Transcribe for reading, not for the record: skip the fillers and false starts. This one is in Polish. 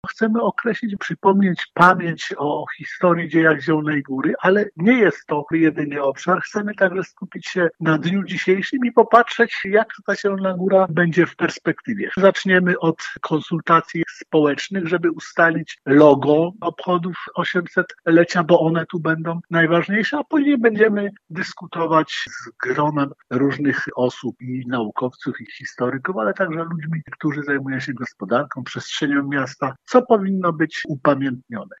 Chcemy określić, przypomnieć pamięć o historii, dziejach Zielonej Góry, ale nie jest to jedyny obszar. Chcemy także skupić się na dniu dzisiejszym i popatrzeć, jak ta Zielona Góra będzie w perspektywie. Zaczniemy od konsultacji społecznych, żeby ustalić logo obchodów 800-lecia, bo one tu będą najważniejsze, a później będziemy dyskutować z gronem różnych osób i naukowców, i historyków, ale także ludźmi, którzy zajmują się gospodarką, przestrzenią miasta, co powinno być upamiętnione.